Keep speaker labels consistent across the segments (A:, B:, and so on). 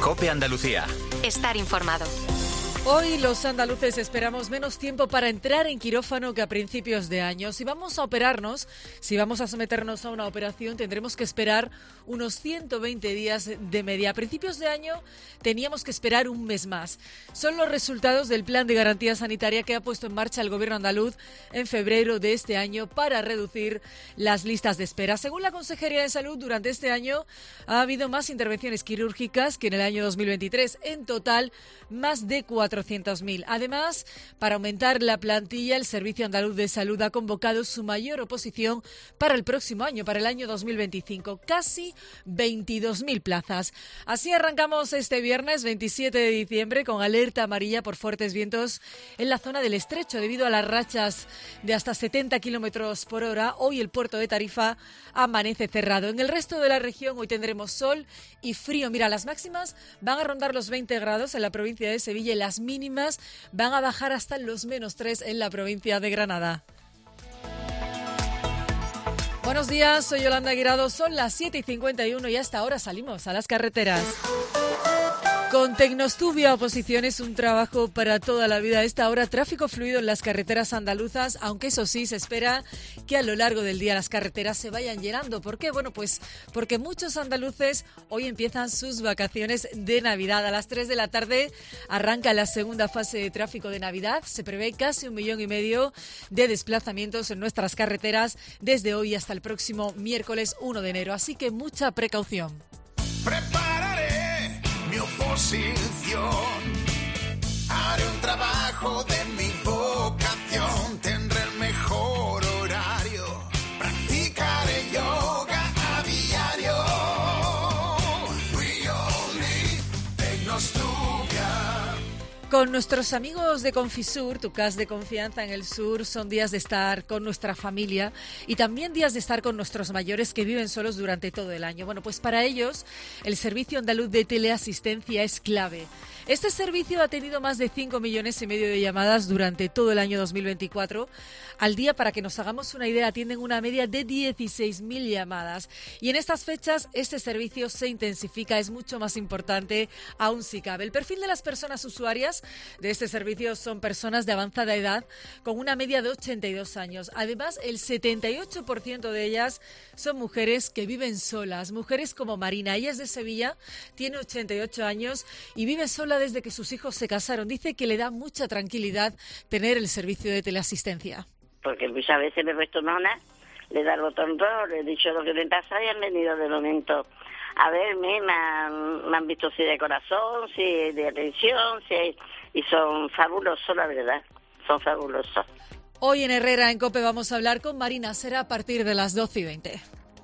A: COPE Andalucía.
B: Estar informado.
C: Hoy los andaluces esperamos menos tiempo para entrar en quirófano que a principios de año. Si vamos a operarnos, si vamos a someternos a una operación, tendremos que esperar unos 120 días de media. A principios de año teníamos que esperar un mes más. Son los resultados del plan de garantía sanitaria que ha puesto en marcha el Gobierno andaluz en febrero de este año para reducir las listas de espera. Según la Consejería de Salud, durante este año ha habido más intervenciones quirúrgicas que en el año 2023. En total, más de 400.000. Además, para aumentar la plantilla, el Servicio Andaluz de Salud ha convocado su mayor oposición para el próximo año, para el año 2025. Casi 22.000 plazas. Así arrancamos este viernes 27 de diciembre con alerta amarilla por fuertes vientos en la zona del Estrecho debido a las rachas de hasta 70 kilómetros por hora. Hoy el puerto de Tarifa amanece cerrado. En el resto de la región hoy tendremos sol y frío. Mira, las máximas van a rondar los 20 grados en la provincia de Sevilla y las mínimas van a bajar hasta los -3 en la provincia de Granada. Buenos días, soy Yolanda Guirado, son las 7:51 y hasta ahora salimos a las carreteras. Con Tecnostubia Oposición es un trabajo para toda la vida. A esta hora, tráfico fluido en las carreteras andaluzas, aunque eso sí, se espera que a lo largo del día las carreteras se vayan llenando. ¿Por qué? Bueno, pues porque muchos andaluces hoy empiezan sus vacaciones de Navidad. A las 3 de la tarde arranca la segunda fase de tráfico de Navidad. Se prevé casi 1,5 millones de desplazamientos en nuestras carreteras desde hoy hasta el próximo miércoles 1 de enero. Así que mucha precaución.
D: Mi oposición, haré un trabajo de mi vocación, tendré el mejor horario, practicaré yoga a diario. We all need Tecnostubia.
C: Con nuestros amigos de Confisur, tu CAS de confianza en el sur, son días de estar con nuestra familia y también días de estar con nuestros mayores que viven solos durante todo el año. Bueno, pues para ellos el Servicio Andaluz de Teleasistencia es clave. Este servicio ha tenido más de 5,5 millones de llamadas durante todo el año 2024. Al día, para que nos hagamos una idea, atienden una media de 16.000 llamadas. Y en estas fechas este servicio se intensifica, es mucho más importante aún si cabe. El perfil de las personas usuarias de este servicio son personas de avanzada edad con una media de 82 años. Además, el 78% de ellas son mujeres que viven solas. Mujeres como Marina, ella es de Sevilla, tiene 88 años y vive sola desde que sus hijos se casaron. Dice que le da mucha tranquilidad tener el servicio de teleasistencia.
E: Porque muchas veces me he puesto nona, le da el botón rojo, le he dicho lo que me pasa y han venido de momento a verme, me han visto si de corazón, si de atención, y son fabulosos, la verdad, son fabulosos.
C: Hoy en Herrera, en COPE, vamos a hablar con Marina. Será a partir de las 12:20.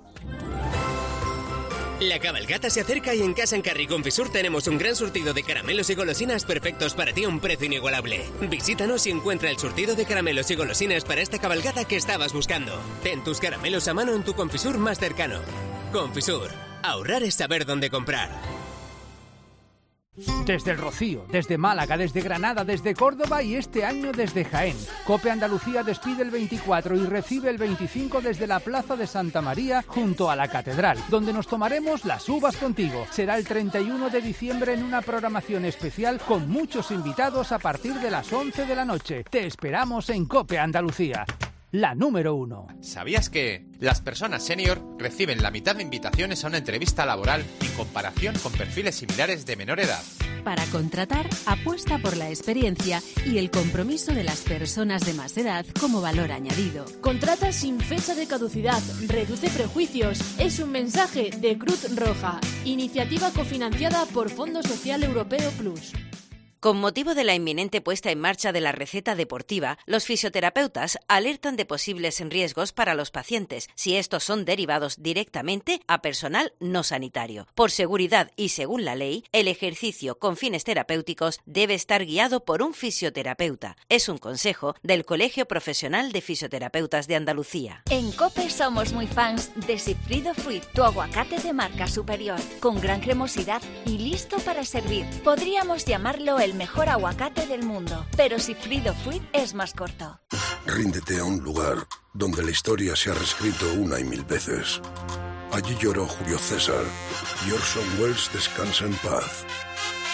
F: La cabalgata se acerca y en Casa en Carri Confisur tenemos un gran surtido de caramelos y golosinas perfectos para ti a un precio inigualable. Visítanos y encuentra el surtido de caramelos y golosinas para esta cabalgata que estabas buscando. Ten tus caramelos a mano en tu Confisur más cercano. Confisur, ahorrar es saber dónde comprar.
G: Desde El Rocío, desde Málaga, desde Granada, desde Córdoba y este año desde Jaén. COPE Andalucía despide el 24 y recibe el 25 desde la Plaza de Santa María junto a la Catedral, donde nos tomaremos las uvas contigo. Será el 31 de diciembre en una programación especial con muchos invitados a partir de las 11 de la noche. Te esperamos en COPE Andalucía, la número 1.
H: ¿Sabías que las personas senior reciben la mitad de invitaciones a una entrevista laboral en comparación con perfiles similares de menor edad?
I: Para contratar, apuesta por la experiencia y el compromiso de las personas de más edad como valor añadido.
J: Contrata sin fecha de caducidad, reduce prejuicios. Es un mensaje de Cruz Roja, iniciativa cofinanciada por Fondo Social Europeo Plus.
B: Con motivo de la inminente puesta en marcha de la receta deportiva, los fisioterapeutas alertan de posibles riesgos para los pacientes si estos son derivados directamente a personal no sanitario. Por seguridad y según la ley, el ejercicio con fines terapéuticos debe estar guiado por un fisioterapeuta. Es un consejo del Colegio Profesional de Fisioterapeutas de Andalucía.
K: En COPE somos muy fans de Sifrido Fruit, tu aguacate de marca superior, con gran cremosidad y listo para servir. Podríamos llamarlo el mejor aguacate del mundo, pero Sifrido Fruit es más corto.
L: Ríndete a un lugar donde la historia se ha reescrito 1 y 1000 veces. Allí lloró Julio César y Orson Welles descansa en paz.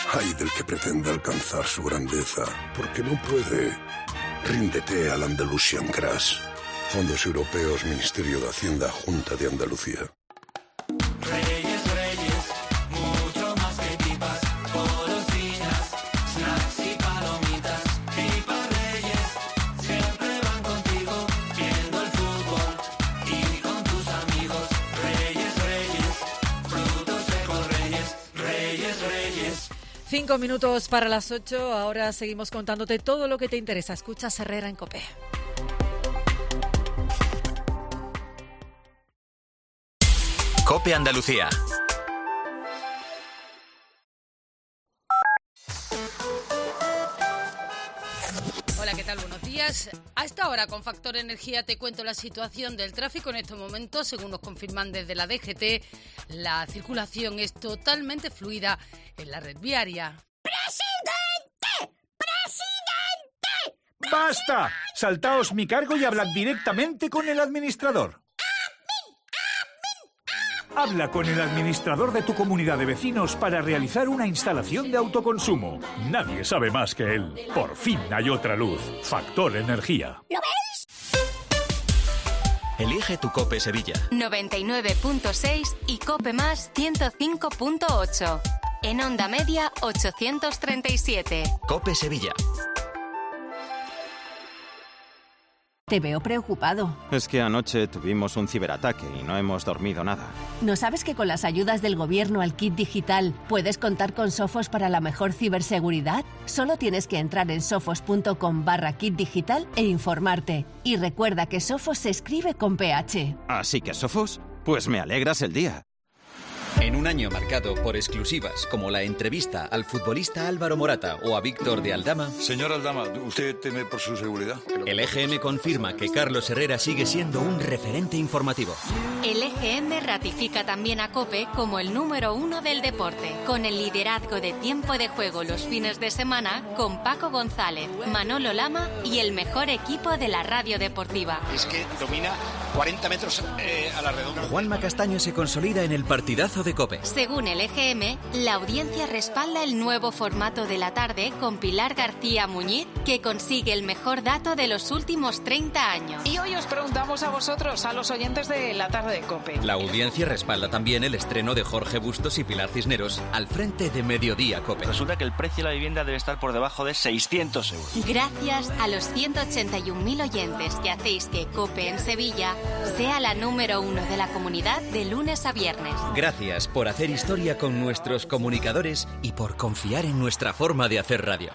L: Ay del que pretenda alcanzar su grandeza, porque no puede. Ríndete al Andalusian Crash. Fondos Europeos, Ministerio de Hacienda, Junta de Andalucía.
D: Reyes, Reyes, mucho más que pipas, golosinas, snacks y palomitas. Pipas Reyes, siempre van contigo, viendo el fútbol y con tus amigos. Reyes, Reyes, frutos secos Reyes, Reyes, Reyes.
C: 5 minutos para las 8, ahora seguimos contándote todo lo que te interesa. Escucha Herrera en COPE.
A: COPE Andalucía.
M: Hola, ¿qué tal? Buenos días. A esta hora, con Factor Energía, te cuento la situación del tráfico en estos momentos. Según nos confirman desde la DGT, la circulación es totalmente fluida en la red viaria.
N: ¡Presidente! ¡Presidente! ¡Basta! Saltaos mi cargo y hablad directamente con el administrador. Habla con el administrador de tu comunidad de vecinos para realizar una instalación de autoconsumo. Nadie sabe más que él. Por fin hay otra luz. Factor Energía.
K: ¿Lo ves?
A: Elige tu COPE Sevilla.
O: 99.6 y COPE Más 105.8. En onda media 837.
A: COPE Sevilla.
P: Te veo preocupado.
Q: Es que anoche tuvimos un ciberataque y no hemos dormido nada.
P: ¿No sabes que con las ayudas del gobierno al kit digital puedes contar con Sofos para la mejor ciberseguridad? Solo tienes que entrar en sofos.com/kit digital e informarte. Y recuerda que Sofos se escribe con PH.
Q: ¿Así que Sofos? Pues me alegras el día.
R: En un año marcado por exclusivas como la entrevista al futbolista Álvaro Morata o a Víctor de Aldama...
S: Señor Aldama, ¿usted teme por su seguridad?
R: El EGM confirma que Carlos Herrera sigue siendo un referente informativo.
O: El EGM ratifica también a COPE como el número 1 del deporte, con el liderazgo de tiempo de juego los fines de semana con Paco González, Manolo Lama y el mejor equipo de la radio deportiva.
T: Es que domina 40 metros a la redonda.
R: Juanma Castaño se consolida en el partidazo de COPE.
O: Según el EGM, la audiencia respalda el nuevo formato de la tarde con Pilar García Muñiz, que consigue el mejor dato de los últimos 30 años.
U: Y hoy os preguntamos a vosotros, a los oyentes de la tarde de COPE.
R: La audiencia respalda también el estreno de Jorge Bustos y Pilar Cisneros al frente de Mediodía COPE.
V: Resulta que el precio de la vivienda debe estar por debajo de 600 euros.
O: Gracias a los 181.000 oyentes que hacéis que COPE en Sevilla sea la número 1 de la comunidad de lunes a viernes.
R: Gracias por hacer historia con nuestros comunicadores y por confiar en nuestra forma de hacer radio.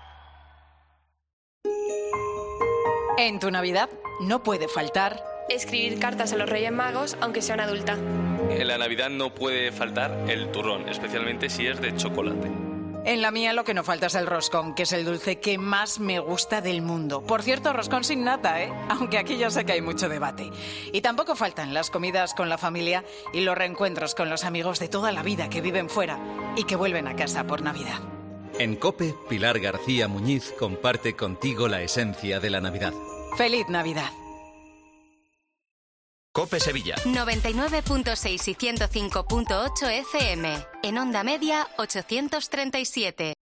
U: En tu Navidad no puede faltar
W: escribir cartas a los Reyes Magos, aunque sea una adulta.
X: En la Navidad no puede faltar el turrón, especialmente si es de chocolate.
U: En la mía lo que no falta es el roscón, que es el dulce que más me gusta del mundo. Por cierto, roscón sin nata, ¿eh? Aunque aquí ya sé que hay mucho debate. Y tampoco faltan las comidas con la familia y los reencuentros con los amigos de toda la vida que viven fuera y que vuelven a casa por Navidad.
R: En COPE, Pilar García Muñiz comparte contigo la esencia de la Navidad.
U: ¡Feliz Navidad!
A: COPE Sevilla.
O: 99.6 y 105.8 FM. En onda media 837.